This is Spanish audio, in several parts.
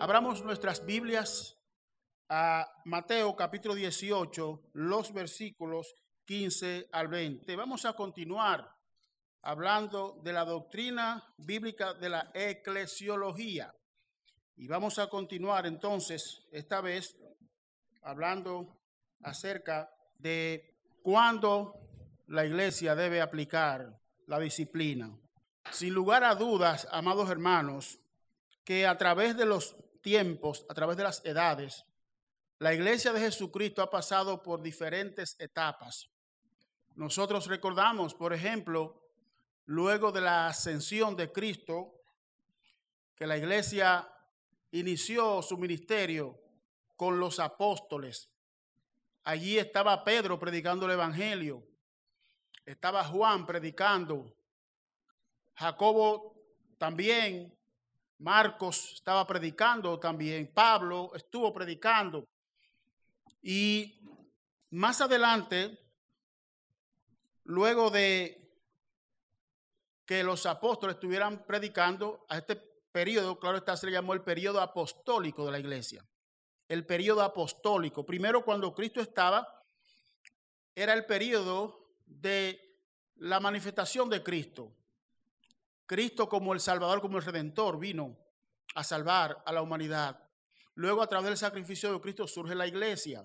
Abramos nuestras Biblias a Mateo capítulo 18, los versículos 15 al 20. Vamos a continuar hablando de la doctrina bíblica de la eclesiología. Y vamos a continuar entonces, esta vez, hablando acerca de cuándo la iglesia debe aplicar la disciplina. Sin lugar a dudas, amados hermanos, que a través de los tiempos, a través de las edades, la iglesia de Jesucristo ha pasado por diferentes etapas. Nosotros recordamos, por ejemplo, luego de la ascensión de Cristo, que la iglesia inició su ministerio con los apóstoles. Allí estaba Pedro predicando el evangelio, estaba Juan predicando, Jacobo también, Marcos estaba predicando también, Pablo estuvo predicando. Y más adelante, luego de que los apóstoles estuvieran predicando, a este periodo, claro está, se le llamó el periodo apostólico de la iglesia. El periodo apostólico. Primero, cuando Cristo estaba, era el periodo de la manifestación de Cristo. Cristo como el Salvador, como el Redentor, vino a salvar a la humanidad. Luego, a través del sacrificio de Cristo, surge la iglesia.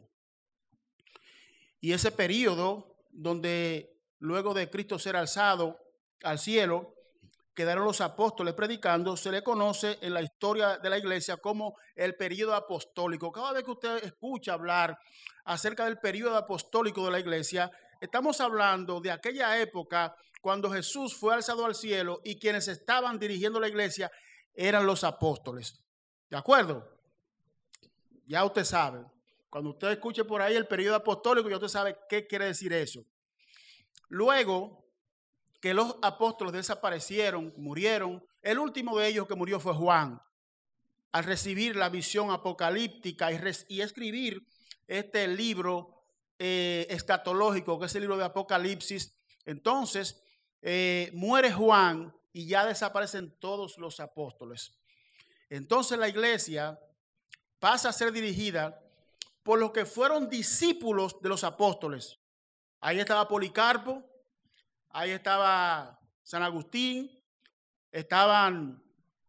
Y ese periodo, donde luego de Cristo ser alzado al cielo, quedaron los apóstoles predicando, se le conoce en la historia de la iglesia como el periodo apostólico. Cada vez que usted escucha hablar acerca del periodo apostólico de la iglesia, estamos hablando de aquella época cuando Jesús fue alzado al cielo y quienes estaban dirigiendo la iglesia eran los apóstoles. ¿De acuerdo? Ya usted sabe. Cuando usted escuche por ahí el periodo apostólico, ya usted sabe qué quiere decir eso. Luego que los apóstoles desaparecieron, murieron, el último de ellos que murió fue Juan, al recibir la visión apocalíptica y escribir este libro escatológico, que es el libro de Apocalipsis. Entonces, muere Juan y ya desaparecen todos los apóstoles. Entonces la iglesia pasa a ser dirigida por los que fueron discípulos de los apóstoles. Ahí estaba Policarpo, ahí estaba San Agustín, estaban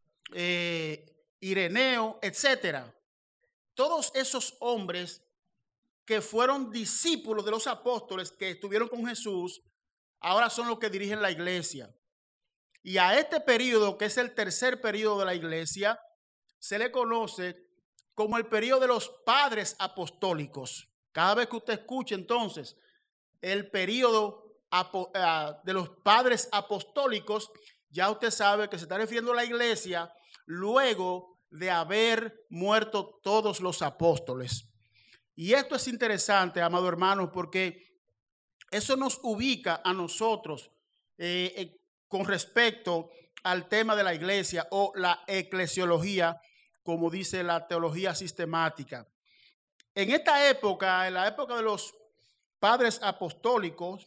Ireneo, etcétera. Todos esos hombres que fueron discípulos de los apóstoles que estuvieron con Jesús, ahora son los que dirigen la iglesia. Y a este periodo, que es el tercer periodo de la iglesia, se le conoce como el periodo de los padres apostólicos. Cada vez que usted escuche entonces el periodo de los padres apostólicos, ya usted sabe que se está refiriendo a la iglesia luego de haber muerto todos los apóstoles. Y esto es interesante, amados hermanos, porque eso nos ubica a nosotros con respecto al tema de la iglesia o la eclesiología, como dice la teología sistemática. En esta época, en la época de los padres apostólicos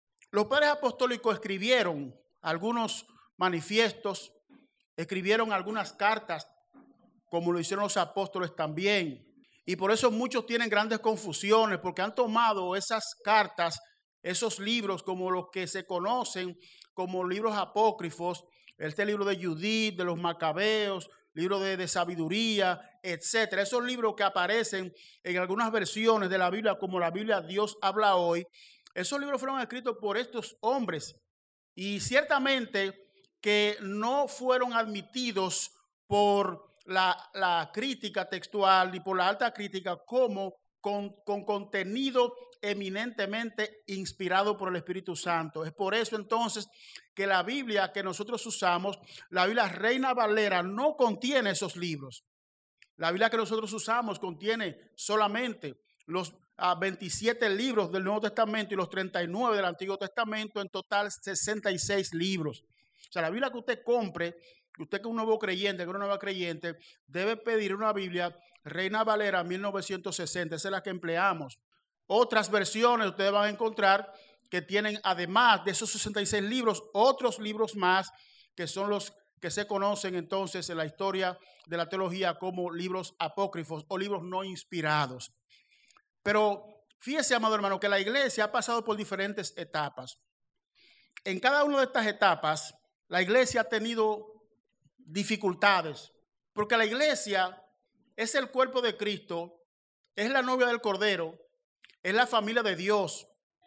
escribieron algunos manifiestos, escribieron algunas cartas, como lo hicieron los apóstoles también. Y por eso muchos tienen grandes confusiones, porque han tomado esas cartas, esos libros, como los que se conocen como libros apócrifos, este libro de Judith, de los Macabeos, libro de sabiduría, etcétera. Esos libros que aparecen en algunas versiones de la Biblia, como la Biblia Dios habla hoy, esos libros fueron escritos por estos hombres y ciertamente que no fueron admitidos por la crítica textual ni por la alta crítica como con contenido eminentemente inspirado por el Espíritu Santo. Es por eso entonces que la Biblia que nosotros usamos, la Biblia Reina Valera, no contiene esos libros. La Biblia que nosotros usamos contiene solamente los 27 libros del Nuevo Testamento y los 39 del Antiguo Testamento, en total 66 libros. O sea, la Biblia que usted compre, usted que es un nuevo creyente, que es una nueva creyente, debe pedir una Biblia Reina Valera 1960, esa es la que empleamos. Otras versiones ustedes van a encontrar que tienen, además de esos 66 libros, otros libros más que son los que se conocen entonces en la historia de la teología como libros apócrifos o libros no inspirados. Pero fíjese, amado hermano, que la iglesia ha pasado por diferentes etapas. En cada una de estas etapas, la iglesia ha tenido dificultades, porque la iglesia es el cuerpo de Cristo, es la novia del Cordero, es la familia de Dios.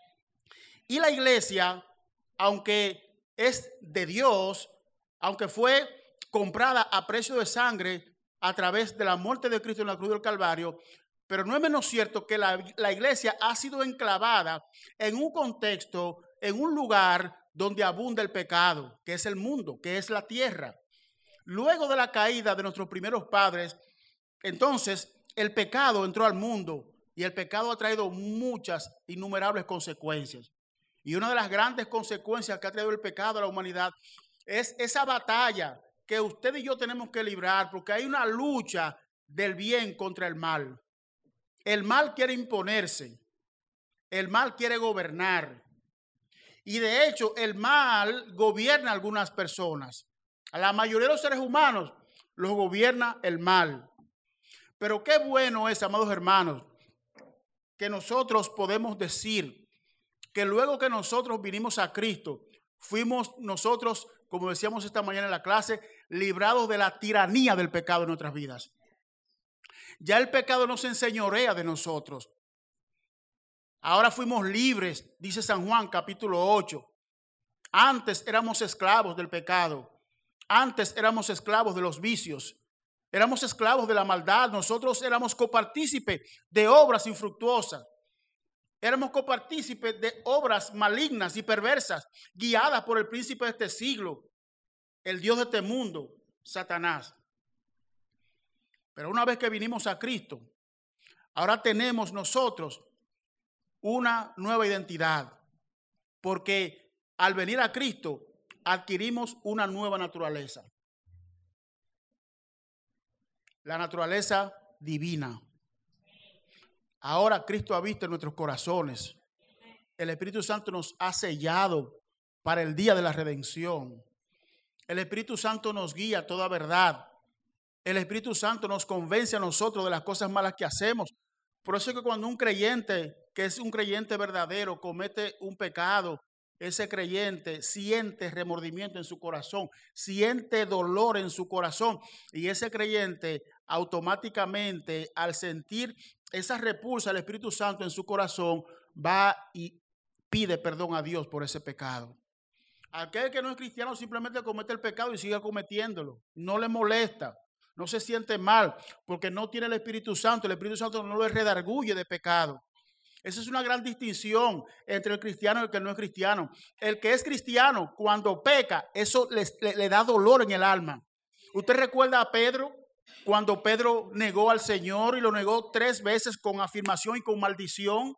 Y la iglesia, aunque es de Dios, aunque fue comprada a precio de sangre a través de la muerte de Cristo en la cruz del Calvario, pero no es menos cierto que la iglesia ha sido enclavada en un contexto, en un lugar donde abunda el pecado, que es el mundo, que es la tierra. Luego de la caída de nuestros primeros padres, entonces el pecado entró al mundo y el pecado ha traído muchas, innumerables consecuencias. Y una de las grandes consecuencias que ha traído el pecado a la humanidad es esa batalla que usted y yo tenemos que librar, porque hay una lucha del bien contra el mal. El mal quiere imponerse, el mal quiere gobernar. Y de hecho, el mal gobierna a algunas personas. A la mayoría de los seres humanos los gobierna el mal. Pero qué bueno es, amados hermanos, que nosotros podemos decir que luego que nosotros vinimos a Cristo, fuimos nosotros, como decíamos esta mañana en la clase, librados de la tiranía del pecado en nuestras vidas. Ya el pecado no se enseñorea de nosotros. Ahora fuimos libres, dice San Juan capítulo 8. Antes éramos esclavos del pecado. Antes éramos esclavos de los vicios. Éramos esclavos de la maldad. Nosotros éramos copartícipes de obras infructuosas. Éramos copartícipes de obras malignas y perversas, guiadas por el príncipe de este siglo, el Dios de este mundo, Satanás. Pero una vez que vinimos a Cristo, ahora tenemos nosotros una nueva identidad, porque al venir a Cristo adquirimos una nueva naturaleza, la naturaleza divina. Ahora Cristo habita en nuestros corazones. El Espíritu Santo nos ha sellado para el día de la redención. El Espíritu Santo nos guía a toda verdad. El Espíritu Santo nos convence a nosotros de las cosas malas que hacemos. Por eso es que cuando un creyente, que es un creyente verdadero, comete un pecado, ese creyente siente remordimiento en su corazón, siente dolor en su corazón. Y ese creyente automáticamente, al sentir esa repulsa del Espíritu Santo en su corazón, va y pide perdón a Dios por ese pecado. Aquel que no es cristiano simplemente comete el pecado y sigue cometiéndolo. No le molesta, no se siente mal porque no tiene el Espíritu Santo. El Espíritu Santo no lo redarguye de pecado. Esa es una gran distinción entre el cristiano y el que no es cristiano. El que es cristiano, cuando peca, eso le da dolor en el alma. ¿Usted recuerda a Pedro? Cuando Pedro negó al Señor y lo negó 3 veces con afirmación y con maldición.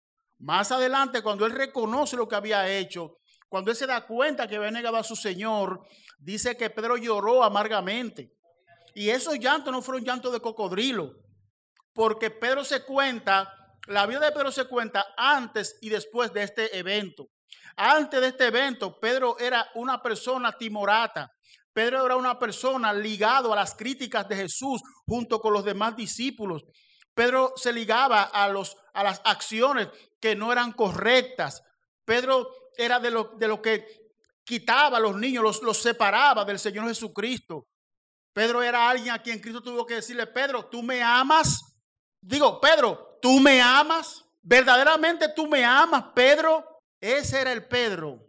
Más adelante, cuando él reconoce lo que había hecho, cuando él se da cuenta que había negado a su Señor, dice que Pedro lloró amargamente. Y esos llantos no fueron llantos de cocodrilo, porque Pedro se cuenta, la vida de Pedro se cuenta antes y después de este evento. Antes de este evento, Pedro era una persona timorata. Pedro era una persona ligado a las críticas de Jesús junto con los demás discípulos. Pedro se ligaba a las acciones que no eran correctas. Pedro era de lo que quitaba a los niños, los separaba del Señor Jesucristo. Pedro era alguien a quien Cristo tuvo que decirle: Pedro, ¿tú me amas? Digo, Pedro, ¿tú me amas? ¿Verdaderamente tú me amas, Pedro? Ese era el Pedro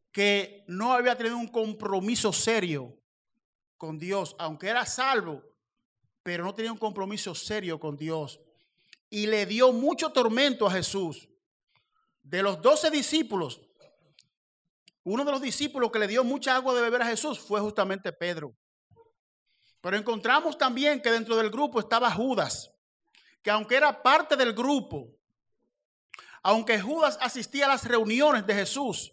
que no había tenido un compromiso serio con Dios, aunque era salvo, pero no tenía un compromiso serio con Dios. Y le dio mucho tormento a Jesús. De los 12 discípulos, uno de los discípulos que le dio mucha agua de beber a Jesús fue justamente Pedro. Pero encontramos también que dentro del grupo estaba Judas, que aunque era parte del grupo, aunque Judas asistía a las reuniones de Jesús,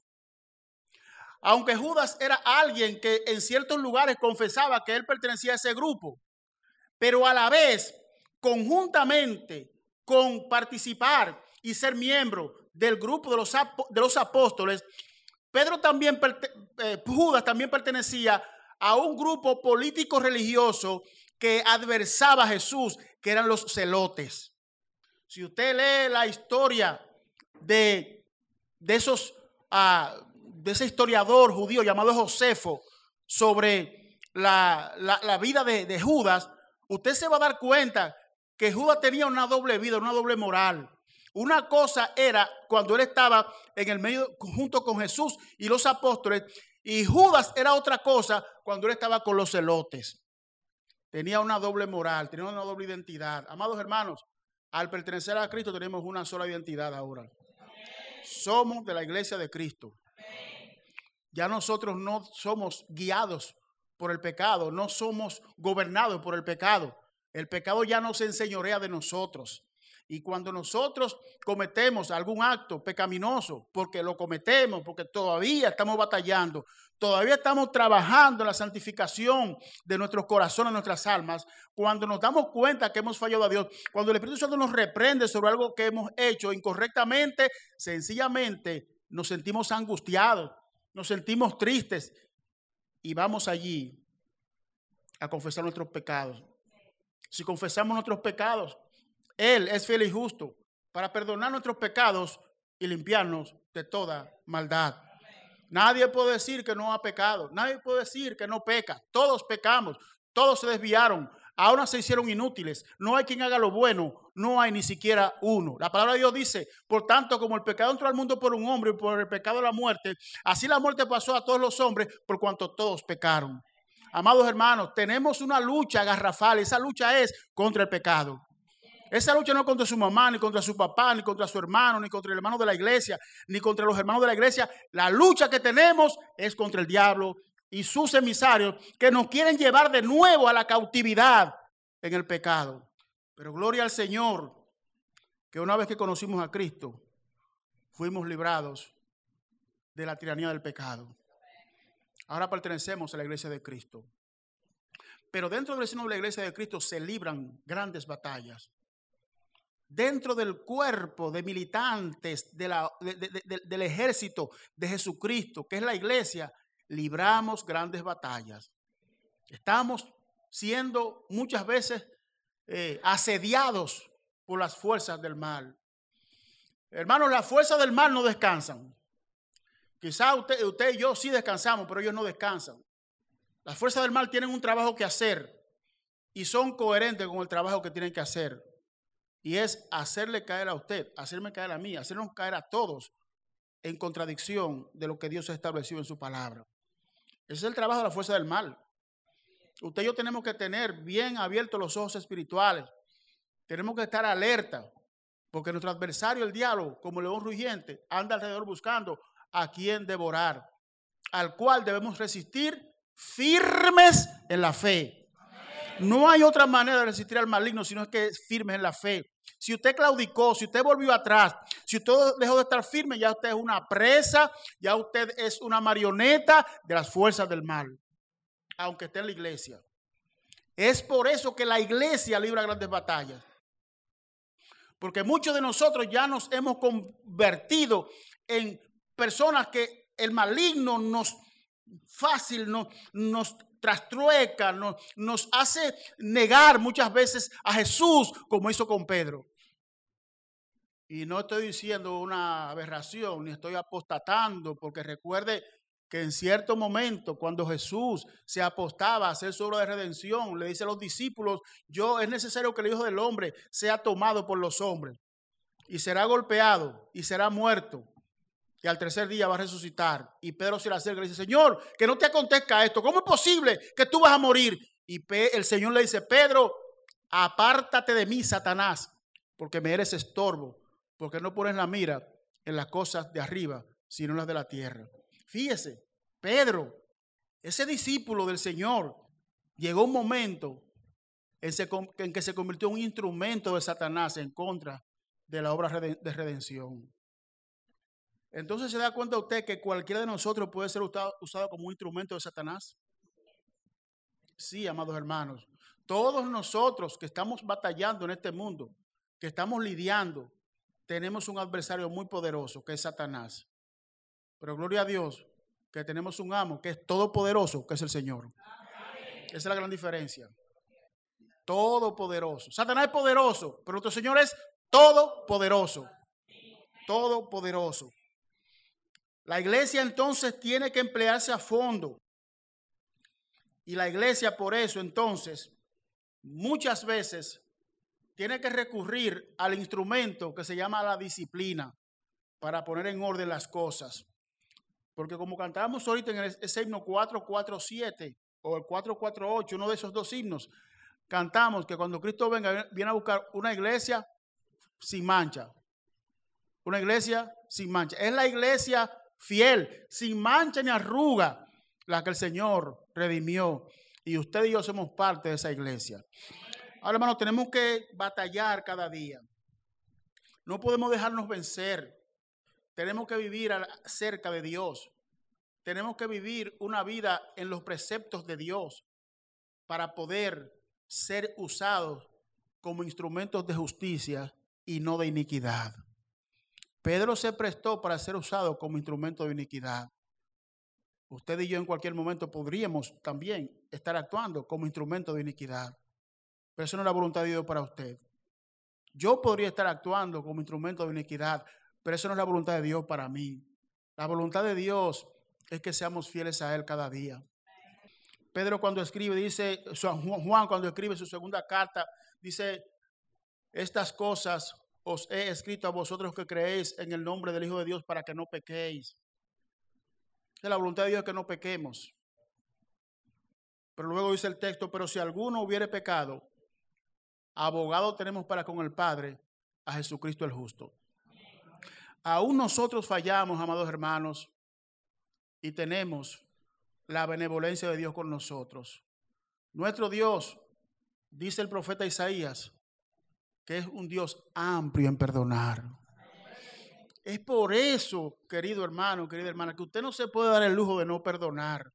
aunque Judas era alguien que en ciertos lugares confesaba que él pertenecía a ese grupo, pero a la vez, conjuntamente con participar y ser miembro del grupo de los apóstoles, Judas también pertenecía a un grupo político religioso que adversaba a Jesús, que eran los celotes. Si usted lee la historia de ese historiador judío llamado Josefo sobre la vida de Judas, usted se va a dar cuenta que Judas tenía una doble vida, una doble moral. Una cosa era cuando él estaba en el medio junto con Jesús y los apóstoles, y Judas era otra cosa cuando él estaba con los celotes. Tenía una doble moral, tenía una doble identidad. Amados hermanos, al pertenecer a Cristo tenemos una sola identidad ahora. Somos de la iglesia de Cristo. Ya nosotros no somos guiados por el pecado, no somos gobernados por el pecado. El pecado ya no se enseñorea de nosotros. Y cuando nosotros cometemos algún acto pecaminoso, porque lo cometemos, porque todavía estamos batallando, todavía estamos trabajando en la santificación de nuestros corazones, nuestras almas, cuando nos damos cuenta que hemos fallado a Dios, cuando el Espíritu Santo nos reprende sobre algo que hemos hecho incorrectamente, sencillamente nos sentimos angustiados, nos sentimos tristes y vamos allí a confesar nuestros pecados. Si confesamos nuestros pecados, Él es fiel y justo para perdonar nuestros pecados y limpiarnos de toda maldad. Nadie puede decir que no ha pecado. Nadie puede decir que no peca. Todos pecamos. Todos se desviaron. Ahora se hicieron inútiles. No hay quien haga lo bueno. No hay ni siquiera uno. La palabra de Dios dice, por tanto, como el pecado entró al mundo por un hombre y por el pecado la muerte, así la muerte pasó a todos los hombres por cuanto todos pecaron. Amados hermanos, tenemos una lucha garrafal. Esa lucha es contra el pecado. Esa lucha no es contra su mamá, ni contra su papá, ni contra su hermano, ni contra el hermano de la iglesia, ni contra los hermanos de la iglesia. La lucha que tenemos es contra el diablo y sus emisarios que nos quieren llevar de nuevo a la cautividad en el pecado. Pero gloria al Señor, que una vez que conocimos a Cristo, fuimos librados de la tiranía del pecado. Ahora pertenecemos a la iglesia de Cristo. Pero dentro del seno de la iglesia de Cristo se libran grandes batallas. Dentro del cuerpo de militantes del ejército de Jesucristo, que es la iglesia, libramos grandes batallas. Estamos siendo muchas veces asediados por las fuerzas del mal. Hermanos, las fuerzas del mal no descansan. Quizás usted y yo sí descansamos, pero ellos no descansan. Las fuerzas del mal tienen un trabajo que hacer y son coherentes con el trabajo que tienen que hacer. Y es hacerle caer a usted, hacerme caer a mí, hacernos caer a todos en contradicción de lo que Dios ha establecido en su palabra. Ese es el trabajo de la fuerza del mal. Usted y yo tenemos que tener bien abiertos los ojos espirituales. Tenemos que estar alerta, porque nuestro adversario, el diablo, como león rugiente, anda alrededor buscando a quien devorar, al cual debemos resistir firmes en la fe. No hay otra manera de resistir al maligno, sino es que firmes en la fe. Si usted claudicó, si usted volvió atrás, si usted dejó de estar firme, ya usted es una presa, ya usted es una marioneta de las fuerzas del mal, aunque esté en la iglesia. Es por eso que la iglesia libra grandes batallas. Porque muchos de nosotros ya nos hemos convertido en personas que el maligno nos trastrueca, nos hace negar muchas veces a Jesús, como hizo con Pedro. Y no estoy diciendo una aberración, ni estoy apostatando, porque recuerde que en cierto momento, cuando Jesús se apostaba a hacer su obra de redención, le dice a los discípulos, es necesario que el Hijo del Hombre sea tomado por los hombres, y será golpeado, y será muerto, y al tercer día va a resucitar. Y Pedro se le acerca y le dice, Señor, que no te acontezca esto. ¿Cómo es posible que tú vas a morir? Y el Señor le dice, Pedro, apártate de mí, Satanás, porque me eres estorbo, porque no pones la mira en las cosas de arriba, sino en las de la tierra. Fíjese, Pedro, ese discípulo del Señor, llegó un momento en que se convirtió en un instrumento de Satanás en contra de la obra de redención. Entonces, ¿se da cuenta usted que cualquiera de nosotros puede ser usado como un instrumento de Satanás? Sí, amados hermanos. Todos nosotros que estamos batallando en este mundo, que estamos lidiando, tenemos un adversario muy poderoso que es Satanás. Pero gloria a Dios que tenemos un amo que es todopoderoso, que es el Señor. Esa es la gran diferencia. Todopoderoso. Satanás es poderoso, pero nuestro Señor es todopoderoso. Todopoderoso. La iglesia entonces tiene que emplearse a fondo. Y la iglesia por eso entonces muchas veces tiene que recurrir al instrumento que se llama la disciplina para poner en orden las cosas. Porque como cantábamos ahorita en ese himno 447 o el 448, uno de esos dos himnos, cantamos que cuando Cristo venga, viene a buscar una iglesia sin mancha. Una iglesia sin mancha. Es la iglesia fiel, sin mancha ni arruga, la que el Señor redimió. Y usted y yo somos parte de esa iglesia. Ahora, hermanos, tenemos que batallar cada día. No podemos dejarnos vencer. Tenemos que vivir cerca de Dios. Tenemos que vivir una vida en los preceptos de Dios para poder ser usados como instrumentos de justicia y no de iniquidad. Pedro se prestó para ser usado como instrumento de iniquidad. Usted y yo en cualquier momento podríamos también estar actuando como instrumento de iniquidad. Pero eso no es la voluntad de Dios para usted. Yo podría estar actuando como instrumento de iniquidad, pero eso no es la voluntad de Dios para mí. La voluntad de Dios es que seamos fieles a Él cada día. Pedro cuando escribe, dice, Juan cuando escribe su segunda carta, dice, estas cosas os he escrito a vosotros que creéis en el nombre del Hijo de Dios para que no pequéis. La voluntad de Dios es que no pequemos. Pero luego dice el texto, pero si alguno hubiere pecado, abogado tenemos para con el Padre, a Jesucristo el justo. Aún nosotros fallamos, amados hermanos, y tenemos la benevolencia de Dios con nosotros. Nuestro Dios, dice el profeta Isaías, que es un Dios amplio en perdonar. Es por eso, querido hermano, querida hermana, que usted no se puede dar el lujo de no perdonar.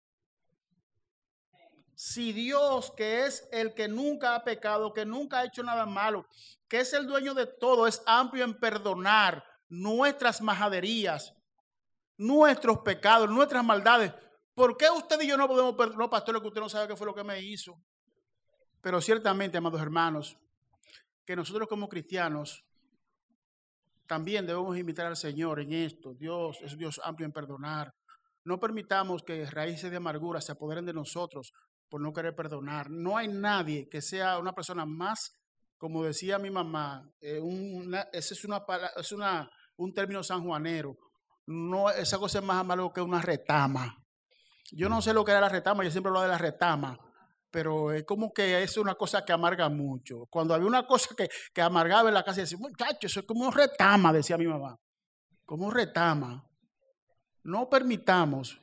Si Dios, que es el que nunca ha pecado, que nunca ha hecho nada malo, que es el dueño de todo, es amplio en perdonar nuestras majaderías, nuestros pecados, nuestras maldades, ¿por qué usted y yo no podemos perdonar? No, pastor, que usted no sabe qué fue lo que me hizo. Pero ciertamente, amados hermanos, que nosotros como cristianos también debemos imitar al Señor en esto. Dios es Dios amplio en perdonar. No permitamos que raíces de amargura se apoderen de nosotros por no querer perdonar. No hay nadie que sea una persona más, como decía mi mamá, ese es un término sanjuanero. No, esa cosa es más amargo que una retama. Yo no sé lo que era la retama, yo siempre hablo de la retama, pero es como que es una cosa que amarga mucho. Cuando había una cosa que amargaba en la casa, decía, muchacho, eso es como retama, decía mi mamá. Como retama. No permitamos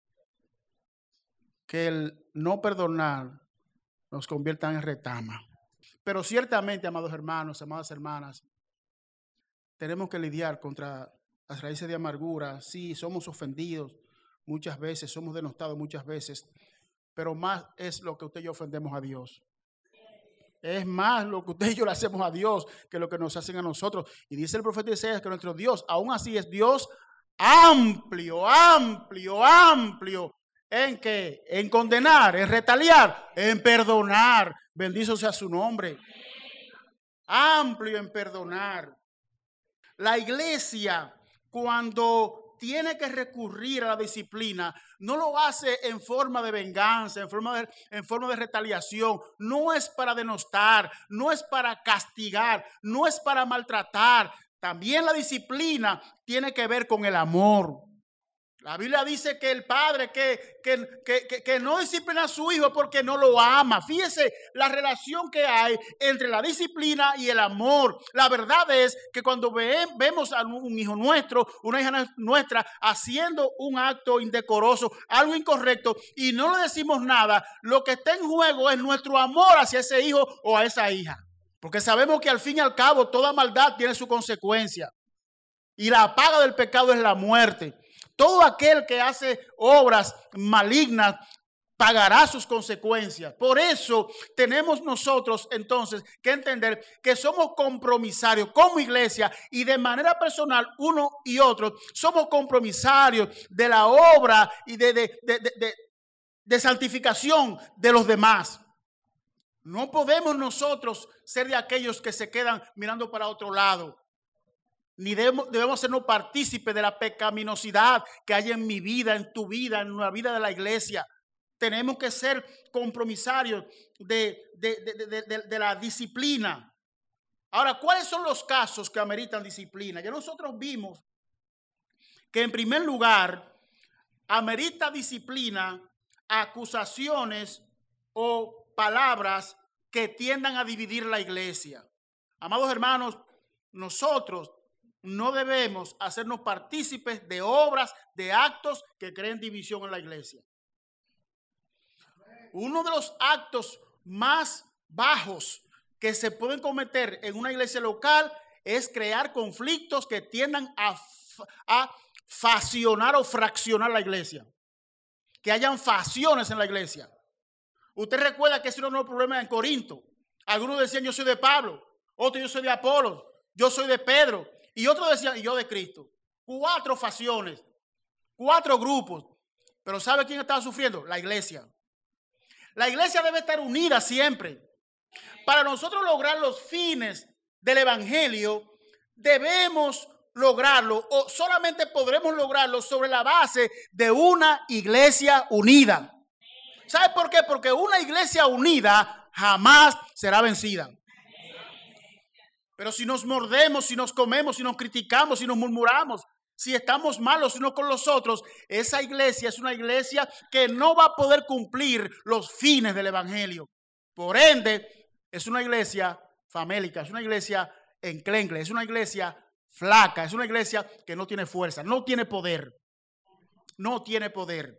que el no perdonar nos convierta en retama. Pero ciertamente, amados hermanos, amadas hermanas, tenemos que lidiar contra las raíces de amargura. Sí, somos ofendidos muchas veces, somos denostados muchas veces, pero más es lo que usted y yo ofendemos a Dios. Es más lo que usted y yo le hacemos a Dios que lo que nos hacen a nosotros. Y dice el profeta Isaías que nuestro Dios, aún así, es Dios amplio, amplio, amplio. ¿En qué? En condenar, en retaliar, en perdonar. Bendito sea su nombre. Amplio en perdonar. La iglesia, cuando tiene que recurrir a la disciplina, no lo hace en forma de venganza, en forma de retaliación. No es para denostar, no es para castigar, no es para maltratar. También la disciplina tiene que ver con el amor. La Biblia dice que el padre que no disciplina a su hijo porque no lo ama. Fíjese la relación que hay entre la disciplina y el amor. La verdad es que cuando vemos a un hijo nuestro, una hija nuestra haciendo un acto indecoroso, algo incorrecto, y no le decimos nada, lo que está en juego es nuestro amor hacia ese hijo o a esa hija. Porque sabemos que al fin y al cabo toda maldad tiene su consecuencia. Y la paga del pecado es la muerte. Todo aquel que hace obras malignas pagará sus consecuencias. Por eso tenemos nosotros entonces que entender que somos compromisarios como iglesia y de manera personal uno y otro somos compromisarios de la obra y de santificación de los demás. No podemos nosotros ser de aquellos que se quedan mirando para otro lado. Ni debemos sernos partícipes de la pecaminosidad que hay en mi vida, en tu vida, en la vida de la iglesia. Tenemos que ser compromisarios de la disciplina. Ahora, ¿cuáles son los casos que ameritan disciplina? Ya nosotros vimos que en primer lugar amerita disciplina acusaciones o palabras que tiendan a dividir la iglesia. Amados hermanos, nosotros no debemos hacernos partícipes de obras, de actos que creen división en la iglesia. Uno de los actos más bajos que se pueden cometer en una iglesia local es crear conflictos que tiendan a faccionar o fraccionar la iglesia. Que hayan facciones en la iglesia. Usted recuerda que ese era un problema en Corinto. Algunos decían yo soy de Pablo, otros yo soy de Apolos, yo soy de Pedro y otros decían yo de Cristo. 4 facciones, 4 grupos. Pero ¿sabe quién estaba sufriendo? La iglesia. La iglesia debe estar unida siempre. Para nosotros lograr los fines del evangelio, debemos lograrlo o solamente podremos lograrlo sobre la base de una iglesia unida. ¿Sabe por qué? Porque una iglesia unida jamás será vencida. Pero si nos mordemos, si nos comemos, si nos criticamos, si nos murmuramos, si estamos malos unos con los otros, esa iglesia es una iglesia que no va a poder cumplir los fines del evangelio. Por ende, es una iglesia famélica, es una iglesia enclencle, es una iglesia flaca, es una iglesia que no tiene fuerza, no tiene poder. No tiene poder.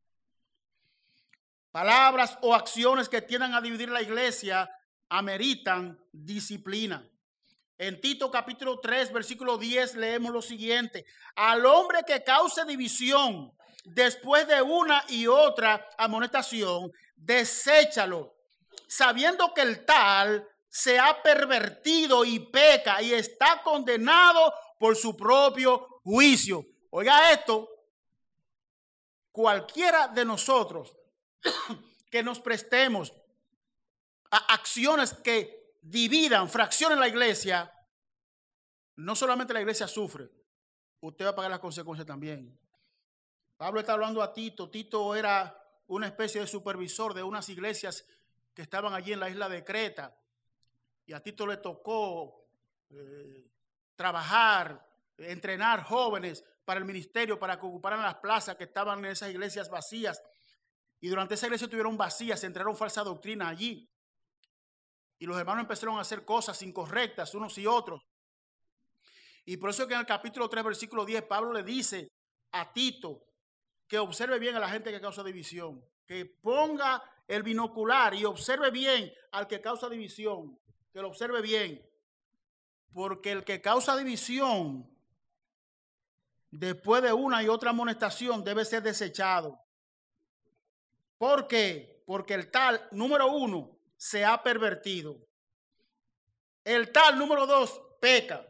Palabras o acciones que tiendan a dividir la iglesia ameritan disciplina. En Tito capítulo 3, versículo 10 leemos lo siguiente. Al hombre que cause división después de una y otra amonestación, deséchalo, sabiendo que el tal se ha pervertido y peca y está condenado por su propio juicio. Oiga esto, cualquiera de nosotros que nos prestemos a acciones que dividan, fraccionen la iglesia, no solamente la iglesia sufre, usted va a pagar las consecuencias también. Pablo está hablando a Tito. Tito era una especie de supervisor de unas iglesias que estaban allí en la isla de Creta. Y a Tito le tocó trabajar, entrenar jóvenes para el ministerio, para que ocuparan las plazas que estaban en esas iglesias vacías. Y durante esa iglesia estuvieron vacías, se entraron falsa doctrina allí. Y los hermanos empezaron a hacer cosas incorrectas unos y otros. Y por eso que en el capítulo 3, versículo 10, Pablo le dice a Tito que observe bien a la gente que causa división. Que ponga el binocular y observe bien al que causa división. Que lo observe bien. Porque el que causa división después de una y otra amonestación debe ser desechado. ¿Por qué? Porque el tal, número 1, se ha pervertido. El tal, número 2, peca.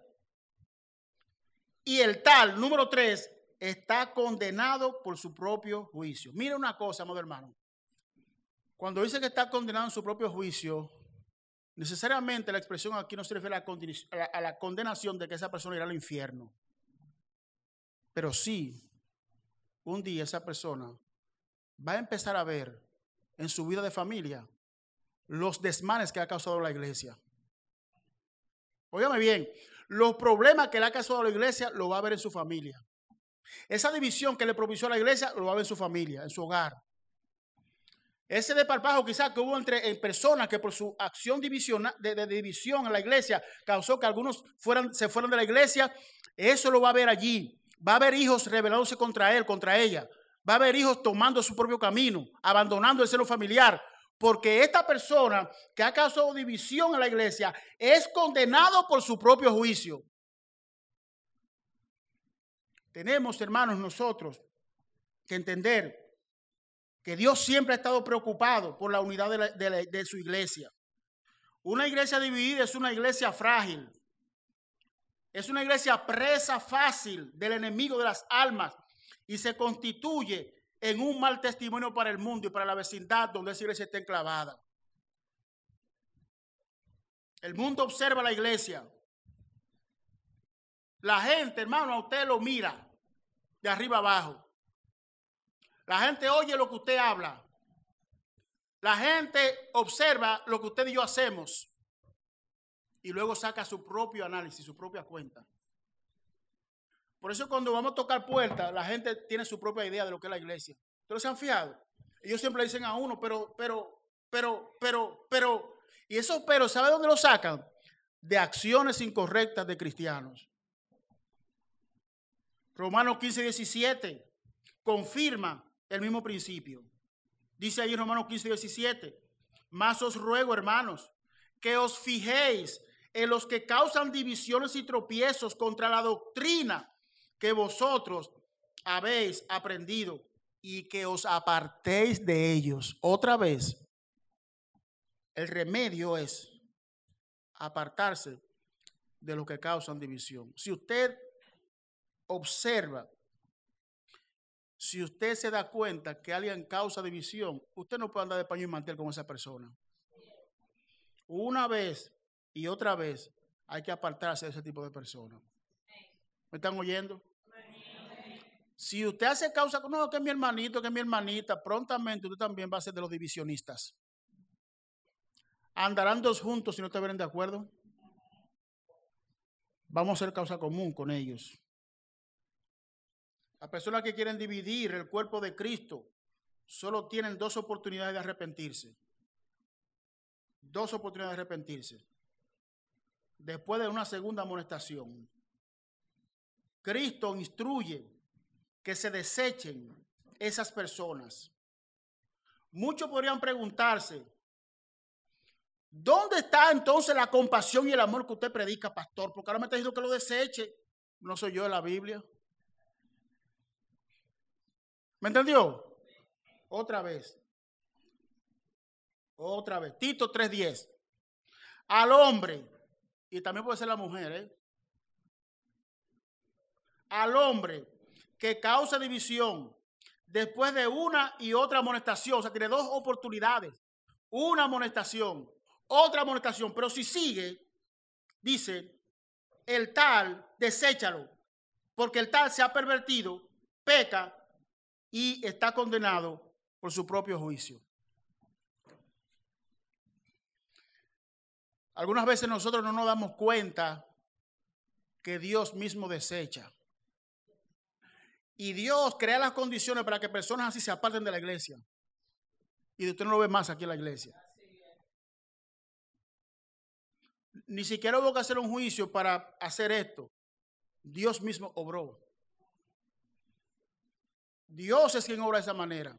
Y el tal, número 3, está condenado por su propio juicio. Mira una cosa, amado hermano. Cuando dice que está condenado en su propio juicio, necesariamente la expresión aquí no se refiere a la condenación de que esa persona irá al infierno. Pero sí, un día esa persona va a empezar a ver en su vida de familia los desmanes que ha causado la iglesia. Óigame bien, los problemas que le ha causado a la iglesia lo va a ver en su familia. Esa división que le propició a la iglesia lo va a ver en su familia, en su hogar. Ese desparpajo quizás que hubo entre personas que por su acción de división en la iglesia causó que algunos se fueran de la iglesia, eso lo va a ver allí. Va a haber hijos rebelándose contra él, contra ella. Va a haber hijos tomando su propio camino, abandonando el seno familiar. Porque esta persona que ha causado división en la iglesia es condenado por su propio juicio. Tenemos, hermanos, nosotros que entender que Dios siempre ha estado preocupado por la unidad de su iglesia. Una iglesia dividida es una iglesia frágil. Es una iglesia presa fácil del enemigo de las almas y se constituye en un mal testimonio para el mundo y para la vecindad donde esa iglesia está enclavada. El mundo observa la iglesia. La gente, hermano, a usted lo mira de arriba abajo. La gente oye lo que usted habla. La gente observa lo que usted y yo hacemos. Y luego saca su propio análisis, su propia cuenta. Por eso cuando vamos a tocar puertas, la gente tiene su propia idea de lo que es la iglesia. ¿Ustedes se han fijado? Ellos siempre le dicen a uno, pero. Y esos pero, ¿sabe dónde lo sacan? De acciones incorrectas de cristianos. Romanos 15:17 confirma el mismo principio. Dice ahí en Romanos 15:17, mas os ruego, hermanos, que os fijéis en los que causan divisiones y tropiezos contra la doctrina que vosotros habéis aprendido y que os apartéis de ellos. Otra vez, el remedio es apartarse de los que causan división. Si usted observa, si usted se da cuenta que alguien causa división, usted no puede andar de paño y mantel con esa persona. Una vez y otra vez hay que apartarse de ese tipo de personas. ¿Me están oyendo? Si usted hace causa, no, que es mi hermanito, que es mi hermanita, prontamente usted también va a ser de los divisionistas. Andarán dos juntos si no te ven de acuerdo. Vamos a hacer causa común con ellos. Las personas que quieren dividir el cuerpo de Cristo solo tienen dos oportunidades de arrepentirse. Dos oportunidades de arrepentirse. Después de una segunda amonestación. Cristo instruye que se desechen esas personas. Muchos podrían preguntarse, ¿dónde está entonces la compasión y el amor que usted predica, pastor? Porque ahora me está diciendo que lo deseche. No soy yo de la Biblia. ¿Me entendió? Otra vez. Otra vez. Tito 3:10. Al hombre, y también puede ser la mujer, al hombre que causa división después de una y otra amonestación, o sea, tiene dos oportunidades. Una amonestación, otra amonestación, pero si sigue, dice, el tal, deséchalo, porque el tal se ha pervertido, peca y está condenado por su propio juicio. Algunas veces nosotros no nos damos cuenta que Dios mismo desecha. Y Dios crea las condiciones para que personas así se aparten de la iglesia. Y usted no lo ve más aquí en la iglesia. Ni siquiera hubo que hacer un juicio para hacer esto. Dios mismo obró. Dios es quien obra de esa manera.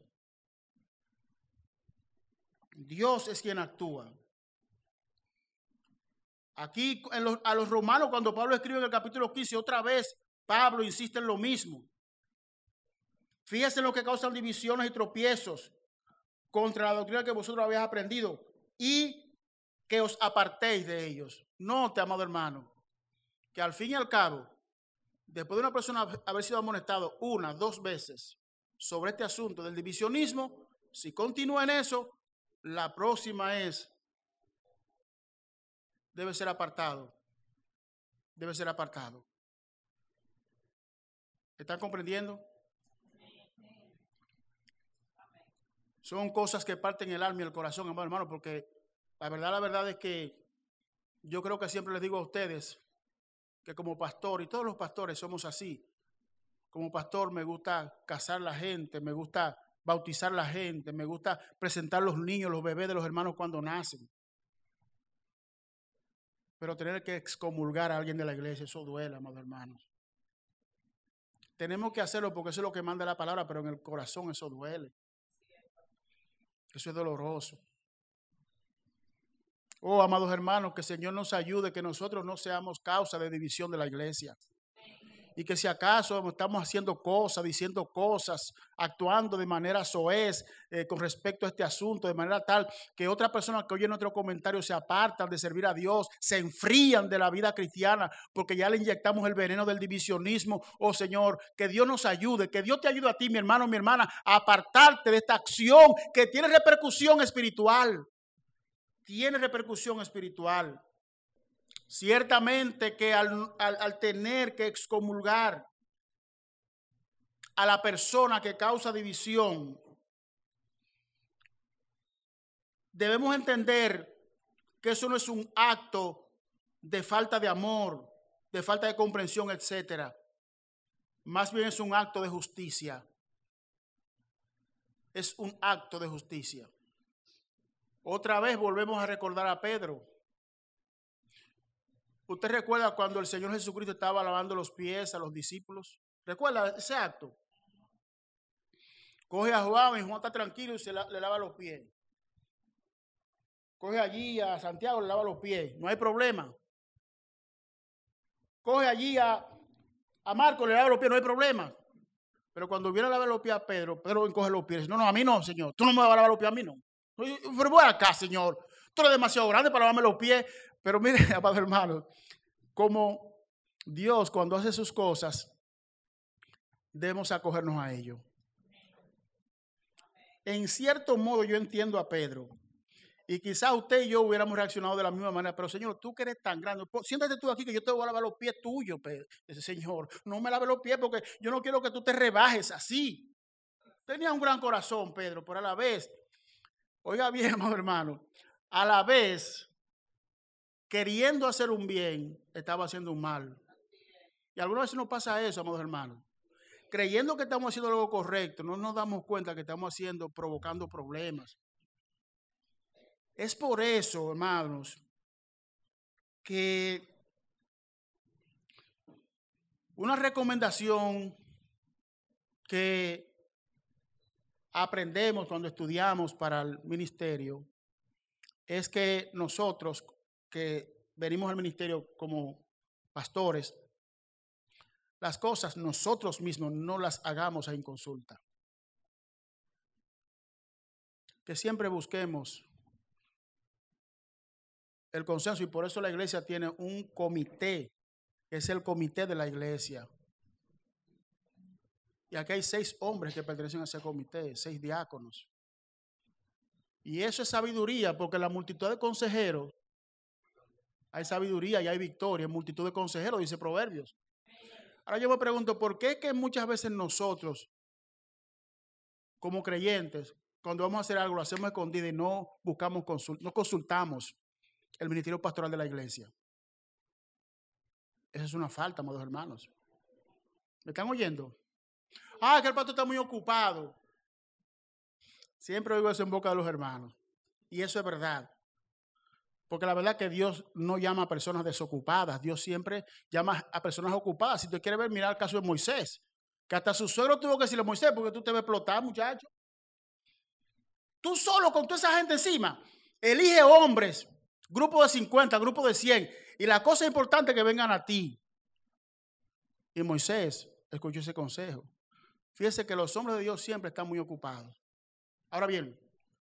Dios es quien actúa. Aquí a los romanos, cuando Pablo escribe en el capítulo 15, otra vez Pablo insiste en lo mismo. Fíjense en lo que causan divisiones y tropiezos contra la doctrina que vosotros habéis aprendido y que os apartéis de ellos. Note, amado hermano, que al fin y al cabo, después de una persona haber sido amonestado una, dos veces sobre este asunto del divisionismo, si continúa en eso, la próxima debe ser apartado. Debe ser apartado. ¿Están comprendiendo? Son cosas que parten el alma y el corazón, hermano, porque la verdad es que yo creo que siempre les digo a ustedes que como pastor, y todos los pastores somos así, como pastor me gusta casar la gente, me gusta bautizar la gente, me gusta presentar los niños, los bebés de los hermanos cuando nacen. Pero tener que excomulgar a alguien de la iglesia, eso duele, amados hermanos. Tenemos que hacerlo porque eso es lo que manda la palabra, pero en el corazón eso duele. Eso es doloroso. Oh, amados hermanos, que el Señor nos ayude, que nosotros no seamos causa de división de la iglesia. y que si acaso estamos haciendo cosas, diciendo cosas, actuando de manera soez con respecto a este asunto, de manera tal que otras personas que oyen nuestro comentario se apartan de servir a Dios, se enfrían de la vida cristiana porque ya le inyectamos el veneno del divisionismo. Oh Señor, que Dios nos ayude, que Dios te ayude a ti, mi hermano, mi hermana, a apartarte de esta acción que tiene repercusión espiritual. Tiene repercusión espiritual. Ciertamente que al tener que excomulgar a la persona que causa división, debemos entender que eso no es un acto de falta de amor, de falta de comprensión, etcétera. Más bien es un acto de justicia. Es un acto de justicia. Otra vez volvemos a recordar a Pedro. ¿Usted recuerda cuando el Señor Jesucristo estaba lavando los pies a los discípulos? ¿Recuerda ese acto? Coge a Juan y Juan está tranquilo y le lava los pies. Coge allí a Santiago y le lava los pies. No hay problema. Coge allí a Marco y le lava los pies. No hay problema. Pero cuando viene a lavar los pies a Pedro, Pedro encoge los pies. No, a mí no, Señor. Tú no me vas a lavar los pies a mí, no. Pero voy acá, Señor. Tú eres demasiado grande para lavarme los pies. Pero mire, amado hermano, como Dios cuando hace sus cosas, debemos acogernos a ello. En cierto modo yo entiendo a Pedro. Y quizás usted y yo hubiéramos reaccionado de la misma manera. Pero Señor, tú que eres tan grande, siéntate tú aquí que yo te voy a lavar los pies tuyos, Pedro. Ese Señor, no me lave los pies porque yo no quiero que tú te rebajes así. Tenía un gran corazón, Pedro, pero a la vez, oiga bien, amado hermano, a la vez, queriendo hacer un bien, estaba haciendo un mal. Y algunas veces nos pasa eso, amados hermanos. Creyendo que estamos haciendo algo correcto, no nos damos cuenta que estamos provocando problemas. Es por eso, hermanos, que una recomendación que aprendemos cuando estudiamos para el ministerio es que nosotros que venimos al ministerio como pastores, las cosas nosotros mismos no las hagamos en consulta. Que siempre busquemos el consenso y por eso la iglesia tiene un comité, que es el comité de la iglesia. Y aquí hay 6 hombres que pertenecen a ese comité, 6 diáconos. Y eso es sabiduría, porque la multitud de consejeros, hay sabiduría y hay victoria, en multitud de consejeros, dice Proverbios. Ahora yo me pregunto, ¿por qué es que muchas veces nosotros, como creyentes, cuando vamos a hacer algo, lo hacemos escondido y no buscamos no consultamos el ministerio pastoral de la iglesia? Esa es una falta, amados hermanos. ¿Me están oyendo? Que el pastor está muy ocupado. Siempre oigo eso en boca de los hermanos. Y eso es verdad. Porque la verdad es que Dios no llama a personas desocupadas. Dios siempre llama a personas ocupadas. Si usted quiere ver, mirar el caso de Moisés. Que hasta su suegro tuvo que decirle, Moisés, porque tú te vas a explotar, muchacho. Tú solo con toda esa gente encima. Elige hombres. Grupo de 50, grupo de 100. Y la cosa importante es que vengan a ti. Y Moisés escuchó ese consejo. Fíjese que los hombres de Dios siempre están muy ocupados. Ahora bien,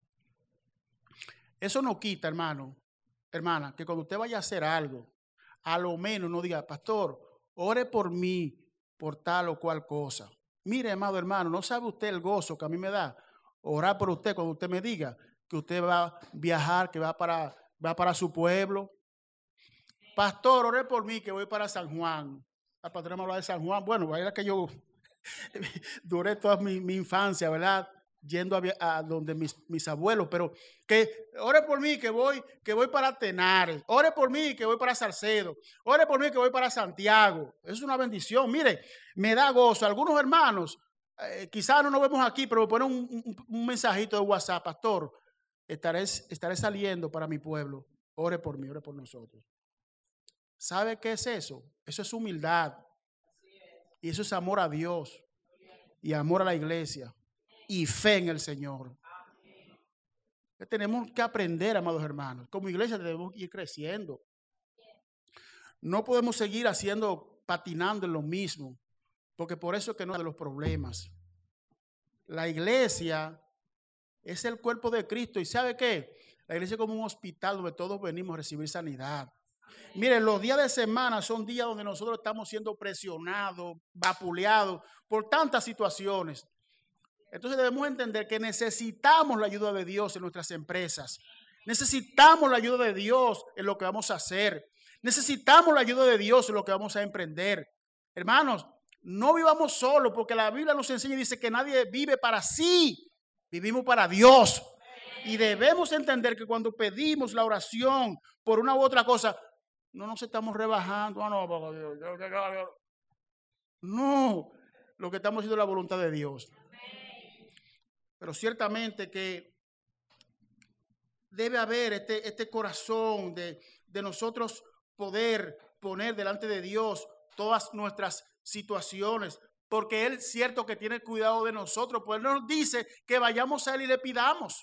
eso no quita, hermano, hermana, que cuando usted vaya a hacer algo, a lo menos no diga, pastor, ore por mí, por tal o cual cosa. Mire, amado hermano, ¿no sabe usted el gozo que a mí me da orar por usted cuando usted me diga que usted va a viajar, que va para su pueblo? Pastor, ore por mí que voy para San Juan. La pastora me habla de San Juan. Bueno, era que yo duré toda mi infancia, ¿verdad? Yendo a donde mis abuelos, pero que ore por mí que voy para Tenares, ore por mí que voy para Salcedo, ore por mí que voy para Santiago. Eso es una bendición. Mire, me da gozo. Algunos hermanos, quizás no nos vemos aquí, pero me ponen un mensajito de WhatsApp, pastor, estaré saliendo para mi pueblo, ore por mí, ore por nosotros. ¿Sabe qué es eso? Eso es humildad. Y eso es amor a Dios y amor a la iglesia y fe en el Señor. Tenemos que aprender, amados hermanos. Como iglesia debemos ir creciendo. No podemos seguir haciendo patinando en lo mismo, porque por eso es que no es de los problemas. La iglesia es el cuerpo de Cristo y ¿sabe qué? La iglesia es como un hospital donde todos venimos a recibir sanidad. Miren, los días de semana son días donde nosotros estamos siendo presionados, vapuleados por tantas situaciones. Entonces debemos entender que necesitamos la ayuda de Dios en nuestras empresas. Necesitamos la ayuda de Dios en lo que vamos a hacer. Necesitamos la ayuda de Dios en lo que vamos a emprender. Hermanos, no vivamos solos, porque la Biblia nos enseña y dice que nadie vive para sí, vivimos para Dios. Y debemos entender que cuando pedimos la oración por una u otra cosa, no nos estamos rebajando. No, lo que estamos haciendo es la voluntad de Dios. Pero ciertamente que debe haber este corazón de nosotros poder poner delante de Dios todas nuestras situaciones, porque Él es cierto que tiene cuidado de nosotros, pues Él nos dice que vayamos a Él y le pidamos.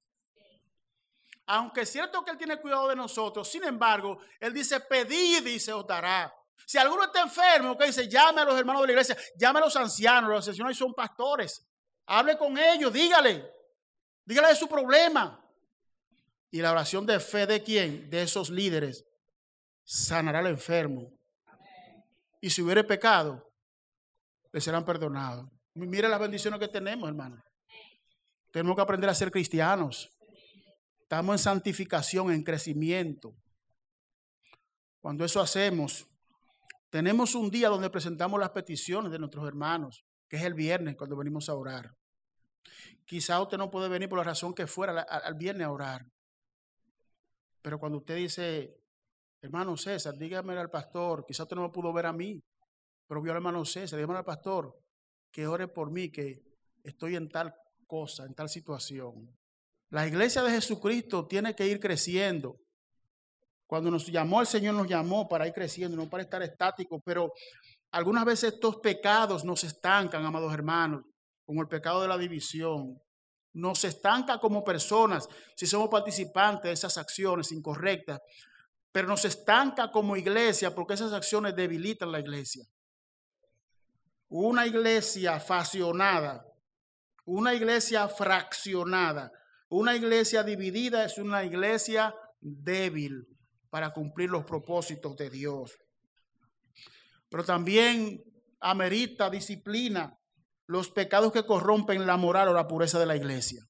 Aunque es cierto que Él tiene cuidado de nosotros, sin embargo, Él dice, pedid y se os dará. Si alguno está enfermo, que dice, llame a los hermanos de la iglesia, llame a los ancianos, los ancianos son pastores. Hable con ellos, dígale de su problema. Y la oración de fe de quién, de esos líderes, sanará al enfermo. Y si hubiere pecado, le serán perdonados. Mire las bendiciones que tenemos, hermano. Tenemos que aprender a ser cristianos. Estamos en santificación, en crecimiento. Cuando eso hacemos, tenemos un día donde presentamos las peticiones de nuestros hermanos, que es el viernes cuando venimos a orar. Quizá usted no puede venir por la razón que fuera al viernes a orar. Pero cuando usted dice, hermano César, dígame al pastor, quizá usted no me pudo ver a mí, pero vio al hermano César, dígame al pastor que ore por mí, que estoy en tal cosa, en tal situación. La iglesia de Jesucristo tiene que ir creciendo. Cuando nos llamó el Señor, nos llamó para ir creciendo, no para estar estáticos, pero algunas veces estos pecados nos estancan, amados hermanos, como el pecado de la división. Nos estanca como personas si somos participantes de esas acciones incorrectas, pero nos estanca como iglesia porque esas acciones debilitan la iglesia. Una iglesia faccionada, una iglesia fraccionada, una iglesia dividida es una iglesia débil para cumplir los propósitos de Dios. Pero también amerita disciplina los pecados que corrompen la moral o la pureza de la iglesia.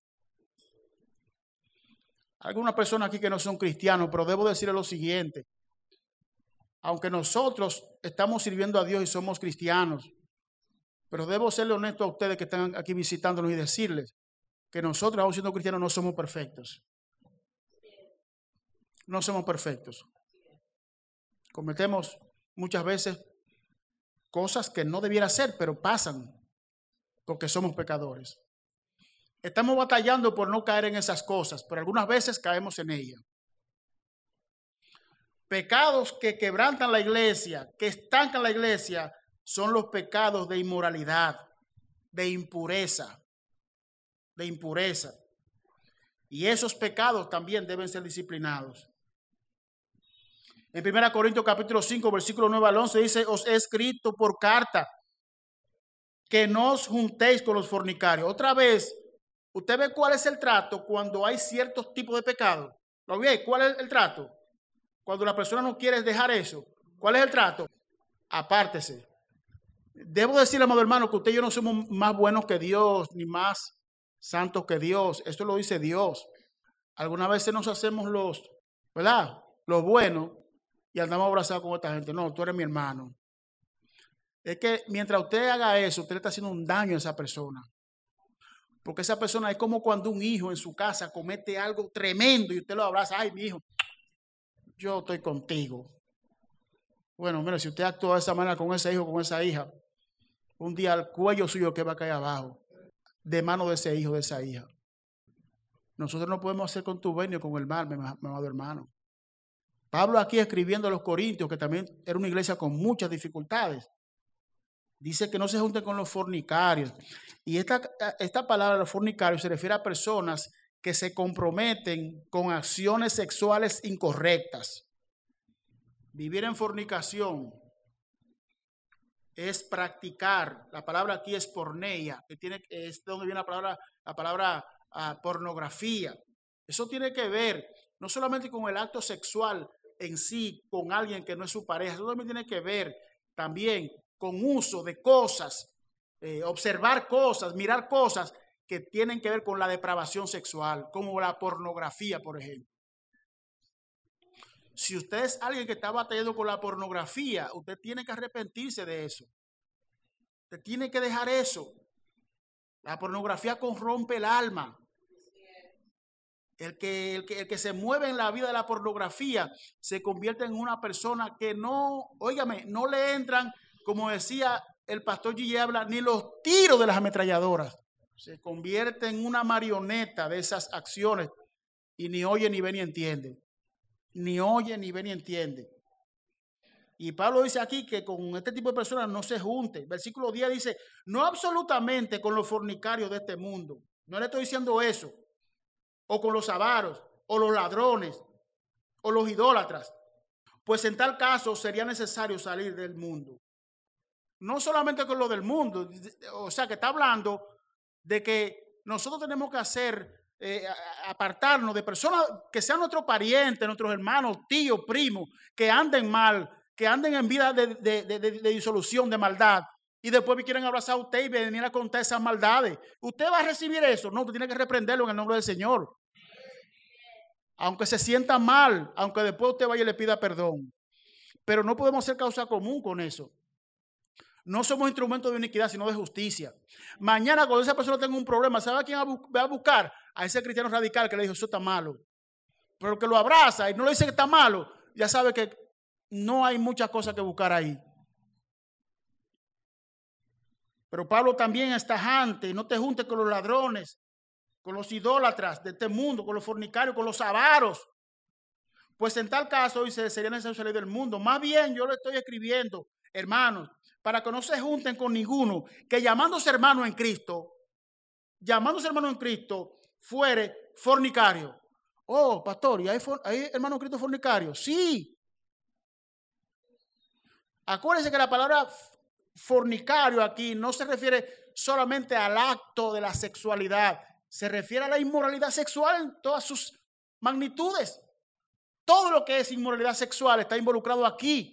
Hay algunas personas aquí que no son cristianos, pero debo decirles lo siguiente. Aunque nosotros estamos sirviendo a Dios y somos cristianos, pero debo serle honesto a ustedes que están aquí visitándonos y decirles que nosotros, aún siendo cristianos, no somos perfectos. No somos perfectos. Cometemos muchas veces cosas que no debiera hacer, pero pasan porque somos pecadores. Estamos batallando por no caer en esas cosas, pero algunas veces caemos en ellas. Pecados que quebrantan la iglesia, que estancan la iglesia, son los pecados de inmoralidad, de impureza. Y esos pecados también deben ser disciplinados. En 1 Corintios capítulo 5, versículo 9 al 11 dice, os he escrito por carta que no os juntéis con los fornicarios. Otra vez, ¿usted ve cuál es el trato cuando hay ciertos tipos de pecados? ¿Lo ve? ¿Cuál es el trato? Cuando la persona no quiere dejar eso, ¿cuál es el trato? Apártese. Debo decirle, amado hermano, que usted y yo no somos más buenos que Dios, ni más santos que Dios. Esto lo dice Dios. Algunas veces nos hacemos los buenos y andamos abrazados con esta gente. No, tú eres mi hermano. Es que mientras usted haga eso, usted le está haciendo un daño a esa persona. Porque esa persona es como cuando un hijo en su casa comete algo tremendo y usted lo abraza. Ay, mi hijo, yo estoy contigo. Bueno, mire, si usted actúa de esa manera con ese hijo, con esa hija, un día el cuello suyo que va a caer abajo, de mano de ese hijo, de esa hija. Nosotros no podemos hacer contubernio con el mal, mi amado hermano. Pablo aquí escribiendo a los Corintios, que también era una iglesia con muchas dificultades, dice que no se junten con los fornicarios. Y esta palabra, los fornicarios, se refiere a personas que se comprometen con acciones sexuales incorrectas. Vivir en fornicación es practicar. La palabra aquí es porneia, que es de donde viene la palabra pornografía. Eso tiene que ver no solamente con el acto sexual en sí, con alguien que no es su pareja, eso también tiene que ver también con uso de cosas, observar cosas, mirar cosas que tienen que ver con la depravación sexual, como la pornografía, por ejemplo. Si usted es alguien que está batallando con la pornografía, usted tiene que arrepentirse de eso. Usted tiene que dejar eso. La pornografía corrompe el alma. El que se mueve en la vida de la pornografía se convierte en una persona que no, óigame, no le entran, como decía el pastor Gigi Habla, ni los tiros de las ametralladoras. Se convierte en una marioneta de esas acciones y ni oye, ni ve, ni entiende. Ni oye, ni ve, ni entiende. Y Pablo dice aquí que con este tipo de personas no se junte. Versículo 10 dice, no absolutamente con los fornicarios de este mundo. No le estoy diciendo eso. O con los avaros, o los ladrones, o los idólatras. Pues en tal caso sería necesario salir del mundo. No solamente con lo del mundo. O sea que está hablando de que nosotros tenemos que hacer... apartarnos de personas que sean nuestros parientes, nuestros hermanos, tíos, primos, que anden mal, que anden en vida de disolución, de maldad, y después quieren abrazar a usted y venir a contar esas maldades. ¿Usted va a recibir eso? No, usted tiene que reprenderlo en el nombre del Señor. Aunque se sienta mal, aunque después usted vaya y le pida perdón. Pero no podemos hacer causa común con eso. No somos instrumentos de iniquidad, sino de justicia. Mañana, cuando esa persona tenga un problema, ¿sabe a quién va a buscar? A ese cristiano radical que le dijo, eso está malo. Pero que lo abraza y no le dice que está malo, ya sabe que no hay muchas cosas que buscar ahí. Pero Pablo también es tajante, no te juntes con los ladrones, con los idólatras de este mundo, con los fornicarios, con los avaros. Pues en tal caso, dice, sería necesario salir del mundo. Más bien, yo le estoy escribiendo, hermanos, para que no se junten con ninguno, que llamándose hermano en Cristo, fuere fornicario. Oh, pastor, ¿y hay hermano en Cristo fornicario? Sí. Acuérdense que la palabra fornicario aquí no se refiere solamente al acto de la sexualidad, se refiere a la inmoralidad sexual en todas sus magnitudes. Todo lo que es inmoralidad sexual está involucrado aquí.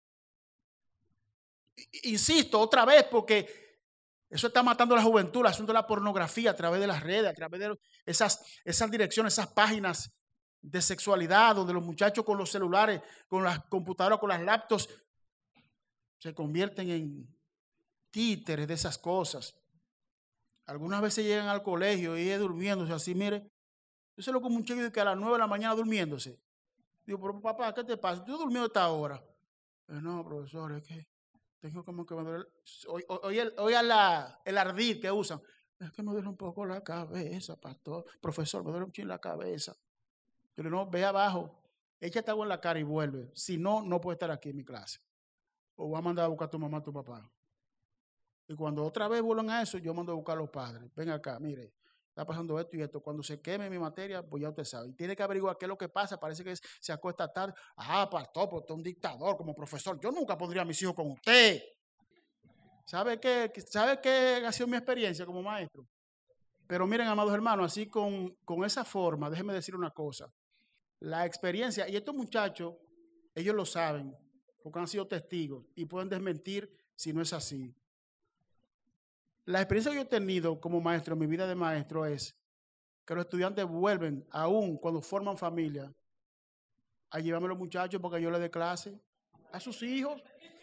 Insisto otra vez porque eso está matando a la juventud, el asunto de la pornografía a través de las redes, a través de esas direcciones, esas páginas de sexualidad, donde los muchachos con los celulares, con las computadoras, con las laptops, se convierten en títeres de esas cosas. Algunas veces llegan al colegio y es durmiéndose así, mire. Yo sé lo que un muchacho que a las 9 de la mañana durmiéndose. Digo, pero papá, ¿qué te pasa? ¿Tú durmiendo a esta hora? No, profesor, es que tengo como que me duele. Oye el ardid que usan. Es que me duele un poco la cabeza, pastor. Profesor, me duele un chin la cabeza. Yo le digo, no, ve abajo, échate agua en la cara y vuelve. Si no, no puede estar aquí en mi clase. O voy a mandar a buscar a tu mamá, a tu papá. Y cuando otra vez vuelvan a eso, yo mando a buscar a los padres. Ven acá, mire, está pasando esto y esto. Cuando se queme mi materia, pues ya usted sabe. Y tiene que averiguar qué es lo que pasa. Parece que se acuesta tarde. Pastor, pues usted es un dictador como profesor. Yo nunca pondría a mis hijos con usted. ¿Sabe qué ha sido mi experiencia como maestro? Pero miren, amados hermanos, así con esa forma, déjenme decir una cosa. La experiencia, y estos muchachos, ellos lo saben, porque han sido testigos y pueden desmentir si no es así. La experiencia que yo he tenido como maestro, en mi vida de maestro, es que los estudiantes vuelven, aún cuando forman familia, a llevarme a los muchachos porque yo les dé clase a sus hijos.